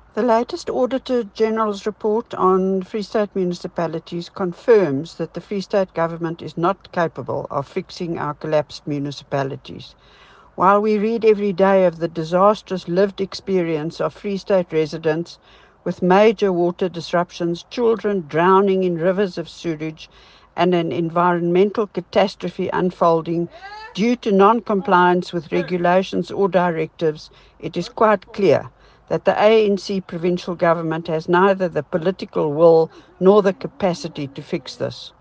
The latest Auditor General's report on Free State municipalities confirms that the Free State government is not capable of fixing our collapsed municipalities. While we read every day of the disastrous lived experience of Free State residents with major water disruptions, children drowning in rivers of sewage, and an environmental catastrophe unfolding due to non-compliance with regulations or directives, it is quite clear that the ANC provincial government has neither the political will nor the capacity to fix this.